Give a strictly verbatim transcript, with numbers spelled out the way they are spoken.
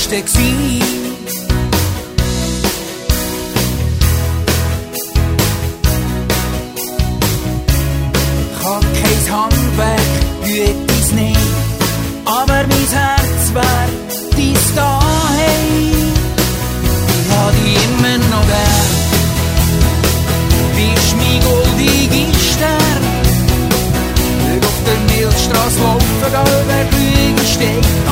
Beste gsi. Ich hab kein Handwerk, güt dies nicht, aber mein Herz wär dies daheim. Ich hab dich immer noch gern, bist mein goldiger Stern. Auf der Milchstrasse laufen, gell, wer Lüge steht.